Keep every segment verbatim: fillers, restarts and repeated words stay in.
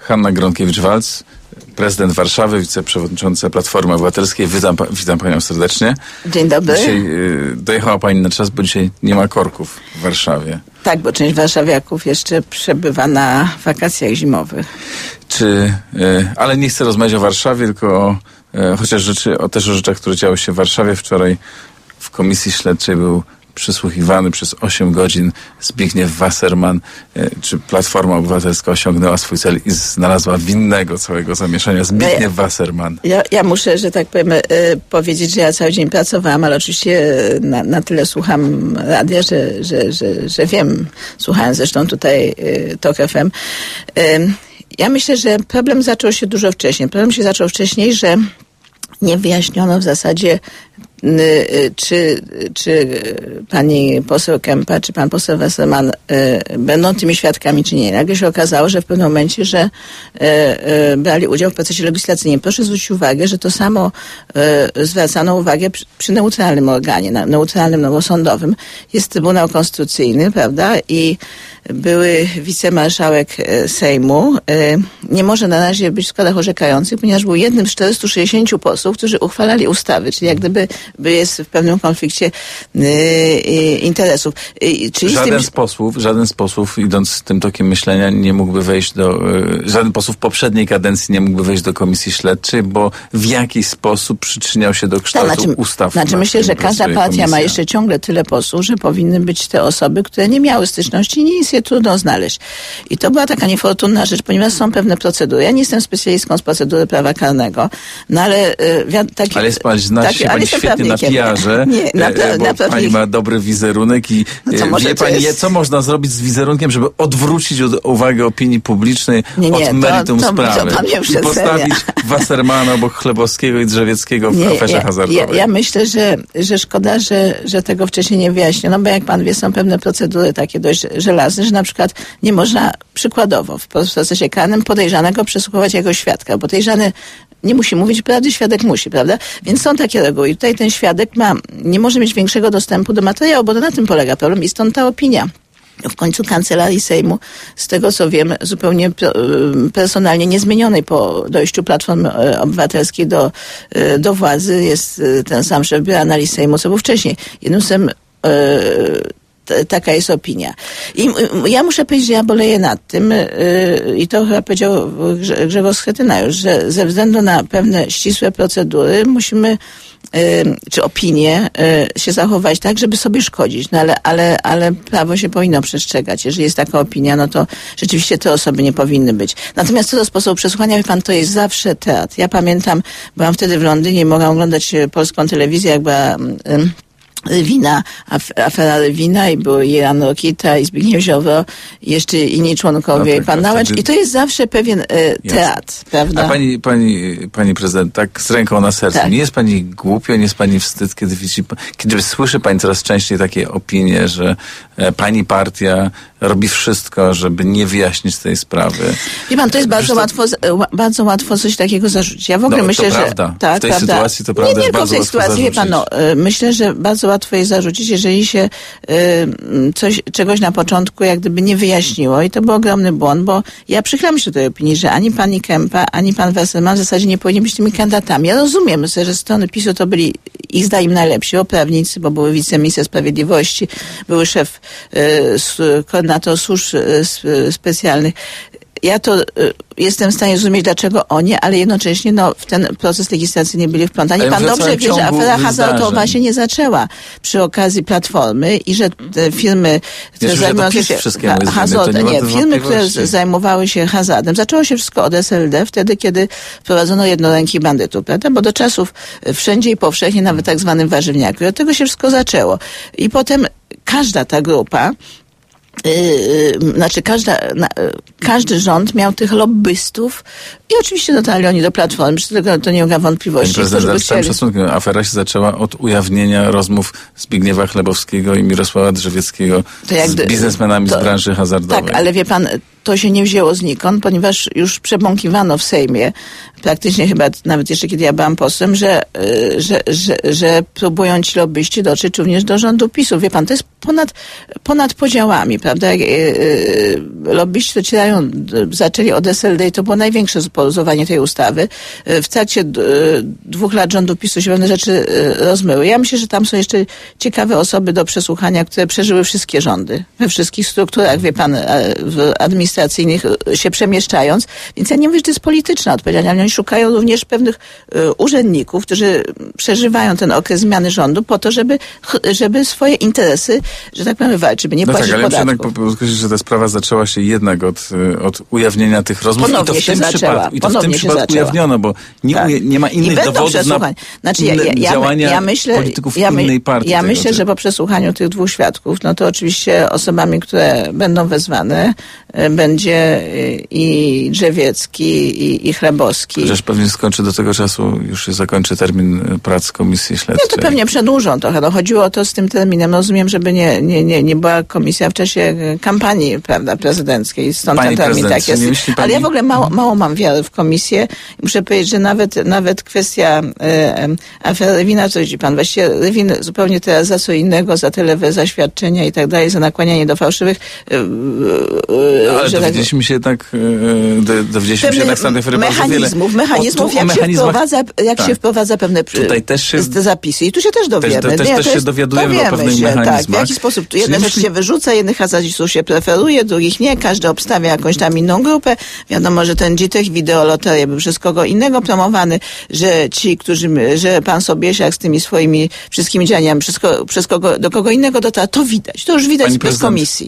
Hanna Gronkiewicz-Waltz, prezydent Warszawy, wiceprzewodnicząca Platformy Obywatelskiej. Witam, witam panią serdecznie. Dzień dobry. Dzisiaj y, dojechała pani na czas, bo dzisiaj nie ma korków w Warszawie. Tak, bo część warszawiaków jeszcze przebywa na wakacjach zimowych. Czy, y, ale nie chcę rozmawiać o Warszawie, tylko o, y, chociaż rzeczy, o też o rzeczach, które działy się w Warszawie. Wczoraj w komisji śledczej był przysłuchiwany przez osiem godzin Zbigniew Wasserman. Czy Platforma Obywatelska osiągnęła swój cel i znalazła winnego całego zamieszania? Zbigniew ja, Wasserman. Ja, ja muszę, że tak powiem, y, powiedzieć, że ja cały dzień pracowałam, ale oczywiście na, na tyle słucham radia, że, że, że, że wiem. Słuchałem zresztą tutaj y, Tok F M. Y, ja myślę, że problem zaczął się dużo wcześniej. Problem się zaczął wcześniej, że nie wyjaśniono w zasadzie, czy, czy pani poseł Kempa, czy pan poseł Wasserman y, będą tymi świadkami, czy nie. Nagle się okazało, że w pewnym momencie, że y, y, brali udział w procesie legislacyjnym. Proszę zwrócić uwagę, że to samo y, zwracano uwagę przy, przy neutralnym organie, na, neutralnym, nowosądowym. Jest Trybunał Konstytucyjny, prawda? I były wicemarszałek Sejmu. Nie może na razie być w składach orzekających, ponieważ był jednym z czterystu sześćdziesięciu posłów, którzy uchwalali ustawy, czyli jak gdyby jest w pewnym konflikcie interesów. Czyli żaden z, tym... z posłów, żaden z posłów, idąc tym tokiem myślenia, nie mógłby wejść do, żaden posłów poprzedniej kadencji nie mógłby wejść do komisji śledczej, bo w jakiś sposób przyczyniał się do kształtu tak, znaczy, ustaw. Znaczy myślę, że każda partia komisja. ma jeszcze ciągle tyle posłów, że powinny być te osoby, które nie miały styczności i nie jest je trudno znaleźć. I to była taka niefortunna rzecz, ponieważ są pewne procedury. Ja nie jestem specjalistką z procedury prawa karnego, no ale... Yy, taki, ale jest pani, zna się pani świetnie na piarze, nie, na, e, bo na pani ma dobry wizerunek i no wie pani, jest... co można zrobić z wizerunkiem, żeby odwrócić od, uwagę opinii publicznej nie, nie, od meritum to, to, sprawy to, to i postawić Wassermana obok Chlebowskiego i Drzewieckiego w nie, aferze ja, hazardowej. Ja, ja myślę, że, że szkoda, że, że tego wcześniej nie wyjaśniono, bo jak pan wie, są pewne procedury takie dość żelazne, że na przykład nie można przykładowo w procesie karnym podejrzanego przesłuchować jako świadka. Podejrzany nie musi mówić prawdy, świadek musi, prawda? Więc są takie reguły. I tutaj ten świadek ma, nie może mieć większego dostępu do materiału, bo to na tym polega problem i stąd ta opinia. W końcu Kancelarii Sejmu, z tego co wiem, zupełnie personalnie niezmienionej po dojściu Platformy Obywatelskiej do, do władzy, jest ten sam szef Biura Analiz Sejmu, co był wcześniej. Jednym słowem, taka jest opinia. I ja muszę powiedzieć, że ja boleję nad tym yy, i to chyba powiedział Grzegorz Schetyna już, że ze względu na pewne ścisłe procedury musimy yy, czy opinie yy, się zachować tak, żeby sobie szkodzić. No ale, ale, ale prawo się powinno przestrzegać. Jeżeli jest taka opinia, no to rzeczywiście te osoby nie powinny być. Natomiast co do sposobu przesłuchania, wie pan, to jest zawsze teatr. Ja pamiętam, byłam wtedy w Londynie i mogłam oglądać polską telewizję, jak była... Yy, Wina, afera Wina i był Jan Rokita i Zbigniew Ziobro i jeszcze inni członkowie, no tak, pan Nałęcz. Wtedy... I to jest zawsze pewien e, teatr, Jasne. prawda? A pani, pani, pani prezydent, tak z ręką na sercu, tak. nie jest pani głupio, nie jest pani wstyd, kiedy widzi, kiedy słyszy pani coraz częściej takie opinie, że e, pani partia robi wszystko, żeby nie wyjaśnić tej sprawy. Wie pan, to jest bardzo to... łatwo, bardzo łatwo coś takiego zarzucić. Ja w ogóle no, myślę, to że... prawda. Tak, w tej prawda. sytuacji to prawda nie, nie, jest bardzo w tej łatwo sytuacji, zarzucić. Wie pan, no, myślę, że bardzo łatwo jest zarzucić, jeżeli się y, coś, czegoś na początku jak gdyby nie wyjaśniło i to był ogromny błąd, bo ja przychylam się do tej opinii, że ani pani Kempa, ani pan Wasserman w zasadzie nie powinni być tymi kandydatami. Ja rozumiem, że ze strony PiSu to byli ich zdaniem najlepsi oprawnicy, bo były wiceminister sprawiedliwości, były szef, y, koordynator służb y, specjalnych. Ja to y, jestem w stanie zrozumieć, dlaczego oni, ale jednocześnie no, w ten proces legislacyjny byli wplątani. Pan dobrze wie, że afera hazardowa się nie zaczęła przy okazji Platformy i że te firmy, które Wiesz, zajmują się ha- hazardem, nie, firmy, które zajmowały się hazardem, zaczęło się wszystko od S L D wtedy, kiedy wprowadzono jednorękich bandytów, prawda? Bo do czasów wszędzie i powszechnie, nawet tak zwanym warzywniaku. I od tego się wszystko zaczęło. I potem każda ta grupa Yy, znaczy każda, na, każdy rząd miał tych lobbystów i oczywiście dotarli oni do Platformy, przy tego to nie ulega wątpliwości. Pani prezydent, z całym szacunkiem, afera się zaczęła od ujawnienia rozmów Zbigniewa Chlebowskiego i Mirosława Drzewieckiego z biznesmenami to, z branży hazardowej. Tak, ale wie pan, to się nie wzięło znikąd, ponieważ już przebąkiwano w Sejmie, praktycznie chyba nawet jeszcze kiedy ja byłam posłem, że, że, że, że próbują ci lobbyści dotrzeć również do rządu PiSu. Wie pan, to jest ponad, ponad podziałami, prawda? Lobbyści docierają, zaczęli od S L D i to było największe spoluzowanie tej ustawy. W trakcie dwóch lat rządu PiSu się pewne rzeczy rozmyły. Ja myślę, że tam są jeszcze ciekawe osoby do przesłuchania, które przeżyły wszystkie rządy, we wszystkich strukturach, wie pan, administracyjnych się przemieszczając. Więc ja nie mówię, że to jest polityczna odpowiedzialność. Oni szukają również pewnych urzędników, którzy przeżywają ten okres zmiany rządu po to, żeby, żeby swoje interesy, że tak powiem, walczyć, żeby nie no płacić tak, ale podatków. ja muszę jednak podkreślić, że ta sprawa zaczęła się jednak od, od ujawnienia tych rozmów. Ponownie I to w się tym zaczęła. przypadku, i to w tym przypadku zaczęła. ujawniono, bo nie, tak. nie ma innych dowodów na znaczy, ja, ja, ja, działania ja myślę, polityków ja my, innej partii. Ja tego, myślę, czy... że po przesłuchaniu tych dwóch świadków, no to oczywiście osobami, które będą wezwane, będzie i Drzewiecki, i, i Chlebowski. Chociaż pewnie skończy do tego czasu, już się zakończy termin prac Komisji Śledczej. Nie, to pewnie przedłużą trochę. No, chodziło o to z tym terminem. Rozumiem, żeby nie, nie, nie, nie była komisja w czasie kampanii, prawda, prezydenckiej. Stąd Pani ten termin tak jest. Pani... Ale ja w ogóle mało, mało mam wiary w komisję. Muszę powiedzieć, że nawet, nawet kwestia e, afery Rywina, co widzi pan, właściwie Rywin zupełnie teraz za co innego, za te zaświadczenia i tak dalej, za nakłanianie do fałszywych. E, e, Ale dowiedzieliśmy tak, się jednak, e, dowiedzieliśmy się jednak z tamtej afery mechanizmów, mechanizmów, jak, się wprowadza, jak tak. się wprowadza pewne Tutaj też się, zapisy. I tu się też dowiemy. Też, też, nie, też to się dowiadujemy dowiemy o pewnych się, mechanizmach. Tak, w jaki sposób jedne rzeczy myśli... się wyrzuca, jednych hazardzistów się preferuje, drugich nie. Każdy obstawia jakąś tam inną grupę. Wiadomo, że ten G-Tech wideoloterie był przez kogo innego promowany, że ci, którzy, że pan Sobiesiak z tymi swoimi wszystkimi działaniami przez, ko, przez kogo, do kogo innego dotarł, to widać. To już widać Pani bez komisji.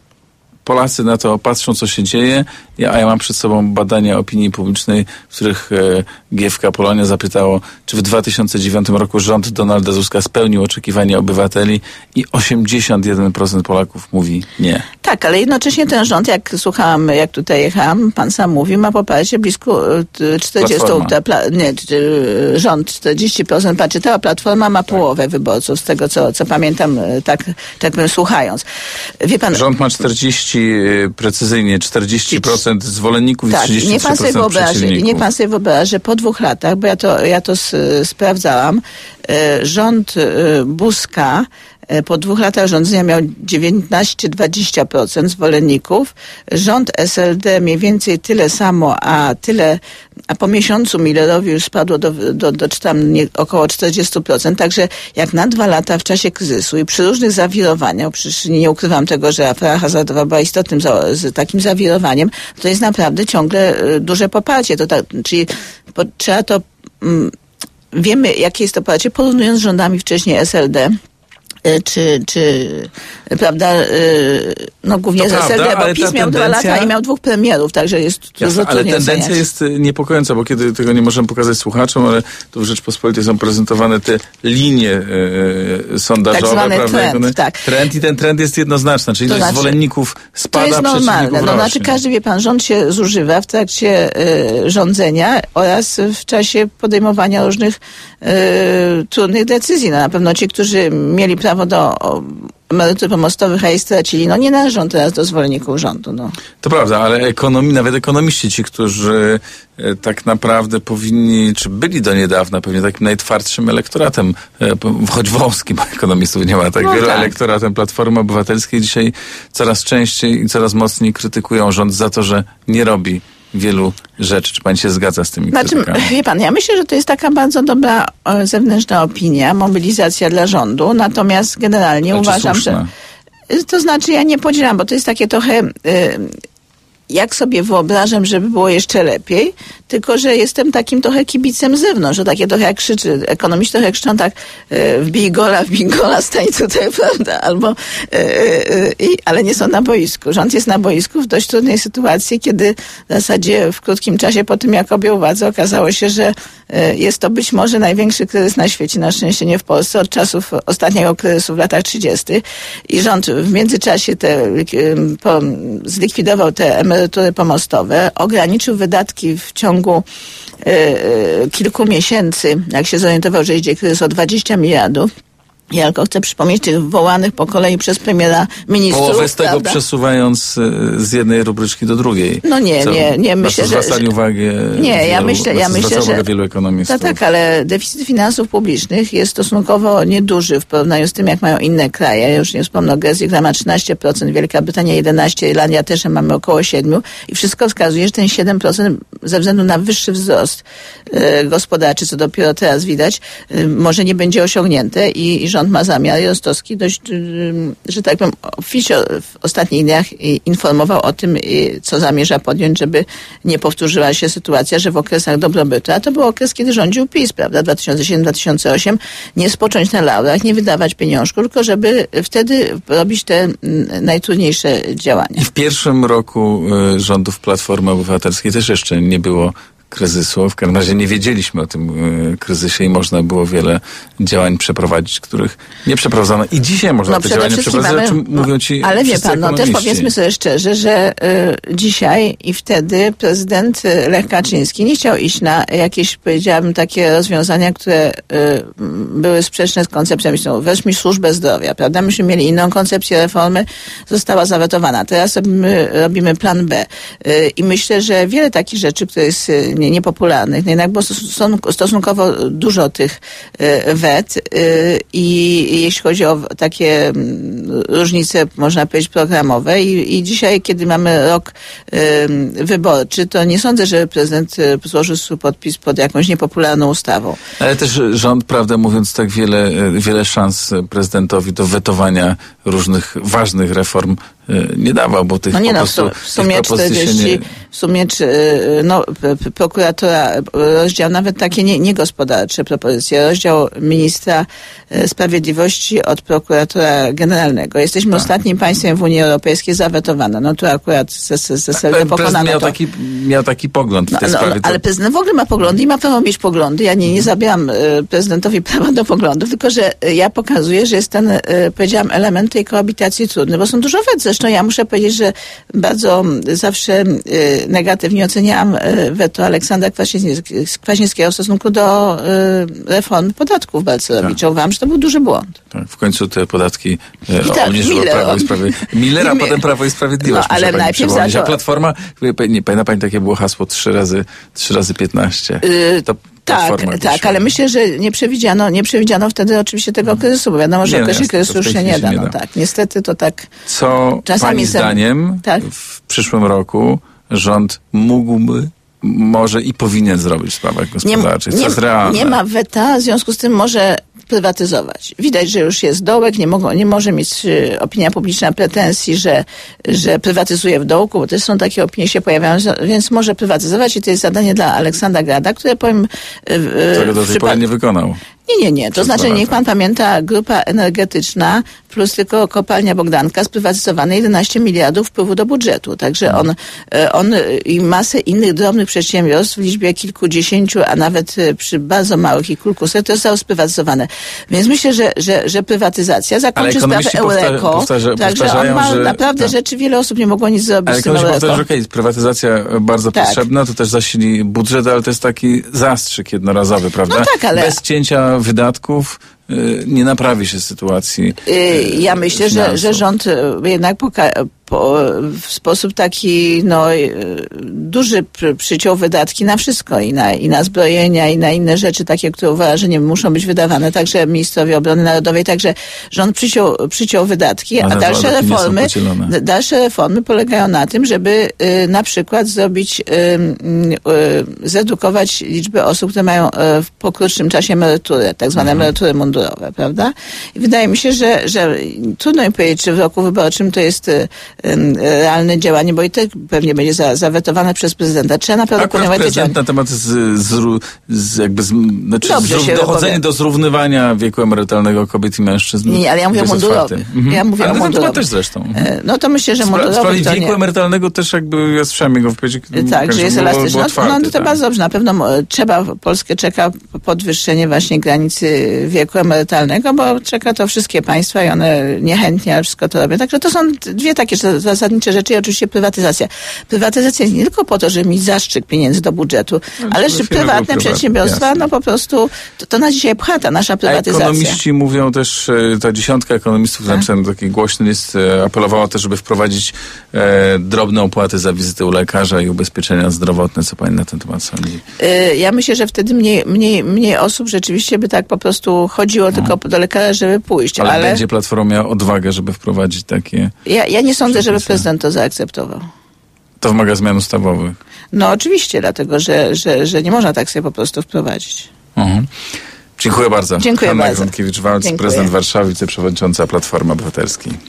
Polacy na to patrzą, co się dzieje, a ja mam przed sobą badania opinii publicznej, w których G F K Polonia zapytało, czy w dwa tysiące dziewiątym roku rząd Donalda Tuska spełnił oczekiwania obywateli i osiemdziesiąt jeden procent Polaków mówi nie. Tak, ale jednocześnie ten rząd, jak słuchałam, jak tutaj jechałam, pan sam mówił, ma poparcie blisko czterdzieści procent. Pla, nie, rząd czterdzieści procent patrzyła, Platforma ma połowę wyborców, z tego co, co pamiętam, tak, tak bym słuchając. Wie pan, rząd ma czterdzieści, precyzyjnie czterdzieści procent zwolenników tak, i trzydzieści trzy procent nie pan sobie przeciwników. Nie pan sobie wyobraża, że po dwóch latach, bo ja to, ja to s, sprawdzałam, e, rząd e, Buzka po dwóch latach rządzenia miał dziewiętnaście do dwudziestu procent zwolenników. Rząd S L D mniej więcej tyle samo, a tyle, a po miesiącu Millerowi już spadło do, do, do tam nie, około czterdzieści procent. Także jak na dwa lata w czasie kryzysu i przy różnych zawirowaniach, przecież nie ukrywam tego, że afera hazardowa była istotnym za, z takim zawirowaniem, to jest naprawdę ciągle duże poparcie. To tak, czyli po, trzeba to, mm, wiemy jakie jest to poparcie, porównując z rządami wcześniej S L D, czy, czy prawda, no głównie z S L D, bo PiS miał dwa lata i miał dwóch premierów, także jest Jasne, dużo ale tendencja jest niepokojąca, bo kiedy tego nie możemy pokazać słuchaczom, ale tu w Rzeczpospolitej są prezentowane te linie e, sondażowe, tak zwany prawda? Trend, one, tak. trend i ten trend jest jednoznaczny, czyli to ilość znaczy, zwolenników spada, to jest normalne. No, znaczy każdy, wie pan, rząd się zużywa w trakcie e, rządzenia oraz w czasie podejmowania różnych e, trudnych decyzji. No, na pewno ci, którzy mieli prawo do emerytur pomostowych, a jej stracili, no nie należą teraz do zwolenników rządu. No. To prawda, ale ekonomii, nawet ekonomiści, ci, którzy e, tak naprawdę powinni, czy byli do niedawna pewnie takim najtwardszym elektoratem, e, choć wąskim, ekonomistów nie ma tak no wielu, tak. elektoratem Platformy Obywatelskiej dzisiaj coraz częściej i coraz mocniej krytykują rząd za to, że nie robi wielu rzeczy. Czy pan się zgadza z tymi znaczy, krytykami? Wie pan, ja myślę, że to jest taka bardzo dobra zewnętrzna opinia, mobilizacja dla rządu, natomiast generalnie Ale uważam, że... To znaczy, ja nie podzielam, bo to jest takie trochę... Yy, jak sobie wyobrażam, żeby było jeszcze lepiej, tylko że jestem takim trochę kibicem z zewnątrz, że takie trochę jak krzyczy, ekonomiści trochę krzyczą tak e, wbij gola, wbij gola, stań tutaj, prawda, albo e, e, i, ale nie są na boisku. Rząd jest na boisku w dość trudnej sytuacji, kiedy w zasadzie w krótkim czasie po tym, jak objął władzę, okazało się, że e, jest to być może największy kryzys na świecie, na szczęście nie w Polsce, od czasów ostatniego kryzysu w latach trzydziestych i rząd w międzyczasie te, po, zlikwidował te emerytury pomostowe, ograniczył wydatki w ciągu y, y, kilku miesięcy, jak się zorientował, że idzie kryzys, o dwadzieścia miliardów. Ja tylko chcę przypomnieć tych wołanych po kolei przez premiera ministrów. Połowę z tego prawda? przesuwając z jednej rubryczki do drugiej. No nie, Co nie, nie. Myślę, że... zwracali uwagę Nie, wielu, ja myślę, ja myślę, że... wielu ekonomistów. No tak, ale deficyt finansów publicznych jest stosunkowo nieduży w porównaniu z tym, jak mają inne kraje. Ja już nie wspomnę o Grecji, która ma trzynaście procent, Wielka Brytania jedenaście procent, Irlandia też mamy około siedem procent i wszystko wskazuje, że ten siedem procent ze względu na wyższy wzrost e, gospodarczy, co dopiero teraz widać, e, może nie będzie osiągnięte i, i rząd ma zamiar. Rostowski dość, że tak powiem, w ostatnich dniach informował o tym, co zamierza podjąć, żeby nie powtórzyła się sytuacja, że w okresach dobrobytu, a to był okres, kiedy rządził PiS, prawda, dwa tysiące siódmy do dwa tysiące ósmego, nie spocząć na laurach, nie wydawać pieniążków, tylko żeby wtedy robić te najtrudniejsze działania. I w pierwszym roku rządów Platformy Obywatelskiej też jeszcze nie było kryzysu. W każdym razie nie wiedzieliśmy o tym y, kryzysie i można było wiele działań przeprowadzić, których nie przeprowadzono. I dzisiaj można no, te działania przeprowadzić, mamy, o czym no, mówią ci ale wie pan, no ekonomiści. też powiedzmy sobie szczerze, że y, dzisiaj i wtedy prezydent Lech Kaczyński nie chciał iść na jakieś, powiedziałabym, takie rozwiązania, które y, były sprzeczne z koncepcją. Weźmy służbę zdrowia, prawda? Myśmy mieli inną koncepcję reformy, została zawetowana. Teraz robimy, robimy plan B. Y, I myślę, że wiele takich rzeczy, które jest y, Nie, niepopularnych. No jednak było stosunkowo dużo tych y, wet y, i jeśli chodzi o takie różnice, można powiedzieć, programowe i, i dzisiaj, kiedy mamy rok y, wyborczy, to nie sądzę, że prezydent złożył swój podpis pod jakąś niepopularną ustawą. Ale też rząd, prawdę mówiąc, tak wiele, wiele szans prezydentowi do wetowania różnych ważnych reform nie dawał, bo tych no nie po no, prostu w sumie czterdzieści, nie... w sumie no, prokuratora, rozdział nawet takie nie, niegospodarcze propozycje, rozdział ministra sprawiedliwości od prokuratora generalnego. Jesteśmy tak. ostatnim państwem w Unii Europejskiej zawetowane. No tu akurat z, z, z S L D pokonano miał to. Taki, miał taki pogląd w tej no, sprawie. No, ale prezydent w ogóle ma poglądy i ma prawo mieć poglądy. Ja nie, nie zabieram prezydentowi prawa do poglądów, tylko że ja pokazuję, że jest ten, powiedziałam, element tej koabitacji trudny, bo są dużo wet. Zresztą ja muszę powiedzieć, że bardzo zawsze negatywnie oceniałam weto Aleksandra Kwaśniewskiego w stosunku do reformy podatków Balcerowicza. Uważam, że to był duży błąd. Tak, w końcu te podatki I tak, obniżyło Miller, Prawo i Sprawiedliwość. Millera, a potem Prawo i Sprawiedliwość. No, ale najpierw za to... A Platforma, nie pamięta pani, takie było hasło trzy razy, trzy razy piętnaście. Yy, to Tak, tak, ale myślę, że nie przewidziano, nie przewidziano wtedy oczywiście tego kryzysu, bo wiadomo, że okresie kryzysu już się nie da. No tak, niestety to tak. Co czasami pani zdaniem tak? w przyszłym roku rząd mógłby, może i powinien zrobić w sprawach gospodarczych? Co nie, jest realne? Nie ma weta, w związku z tym może prywatyzować. Widać, że już jest dołek, nie, mogą, nie może mieć y, opinia publiczna pretensji, że, że prywatyzuje w dołku, bo też są takie opinie, się pojawiają, więc może prywatyzować i to jest zadanie dla Aleksandra Grada, które powiem... Y, y, Czego do tej pory nie wykonał. Nie, nie, nie. To znaczy, niech pan pamięta, grupa energetyczna plus tylko kopalnia Bogdanka sprywatyzowane jedenaście miliardów wpływu do budżetu. Także on, on i masę innych drobnych przedsiębiorstw w liczbie kilkudziesięciu, a nawet przy bardzo małych i kilkuset, to zostało sprywatyzowane. Więc myślę, że, że, że prywatyzacja zakończy sprawę Eureko. Powtarza, także on ma że, naprawdę tak. rzeczy, wiele osób nie mogło nic zrobić ale z tym Eureko. Powtarza, że okay, prywatyzacja bardzo tak. potrzebna, to też zasili budżet, ale to jest taki zastrzyk jednorazowy, prawda? No tak, ale... Bez cięcia wydatków nie naprawi się sytuacji. Ja myślę, że, że rząd jednak poka- po, w sposób taki no, duży przyciął wydatki na wszystko i na, i na zbrojenia i na inne rzeczy takie, które uważa, że nie muszą być wydawane, także ministrowie obrony narodowej, także rząd przyciął, przyciął wydatki, a dalsze reformy, dalsze reformy polegają na tym, żeby y, na przykład zrobić, y, y, zredukować liczbę osób, które mają y, w po krótszym czasie emeryturę, tak zwane mhm. emerytury mundurowe, prawda? I wydaje mi się, że, że trudno mi powiedzieć, czy w roku wyborczym to jest y, realne działanie, bo i tak pewnie będzie za, zawetowane przez prezydenta. Trzeba naprawdę podejmować te działania. Na temat z, z, z, jakby z, znaczy zrów, dochodzenie do zrównywania wieku emerytalnego kobiet i mężczyzn. Nie, nie, ale ja mówię o mundurowych. Mhm. Ja mówię ale o mundurowych. To też zresztą. No to myślę, że mundurowych w sprawie wieku nie. emerytalnego też jakby ja słyszałem jego wypowiedzi. Tak, że jest elastyczny. No, no to tak. bardzo dobrze. Na pewno trzeba, Polskę czeka podwyższenie właśnie granicy wieku emerytalnego, bo czeka to wszystkie państwa i one niechętnie, ale wszystko to robią. Także to są dwie takie zasadnicze rzeczy i oczywiście prywatyzacja. Prywatyzacja jest nie tylko po to, żeby mieć zastrzyk pieniędzy do budżetu, no, ale że prywatne przedsiębiorstwa, jasne. no po prostu to, to na dzisiaj pcha ta nasza prywatyzacja. A ekonomiści mówią też, ta dziesiątka ekonomistów, tak? Napisałem taki głośny list, apelowała też, żeby wprowadzić e, drobne opłaty za wizytę u lekarza i ubezpieczenia zdrowotne. Co pani na ten temat sądzi? Y, ja myślę, że wtedy mniej, mniej, mniej osób rzeczywiście by tak po prostu chodziło hmm. tylko do lekarza, żeby pójść. Ale, ale będzie Platforma miała odwagę, żeby wprowadzić takie... Ja, ja nie sądzę, żeby prezydent to zaakceptował. To wymaga zmian ustawowych. No oczywiście, dlatego że, że, że nie można tak sobie po prostu wprowadzić. Mhm. Dziękuję bardzo. Dziękuję Hanna bardzo. Gronkiewicz-Waltz, prezydent Warszawy, wiceprzewodnicząca Platformy Obywatelskiej.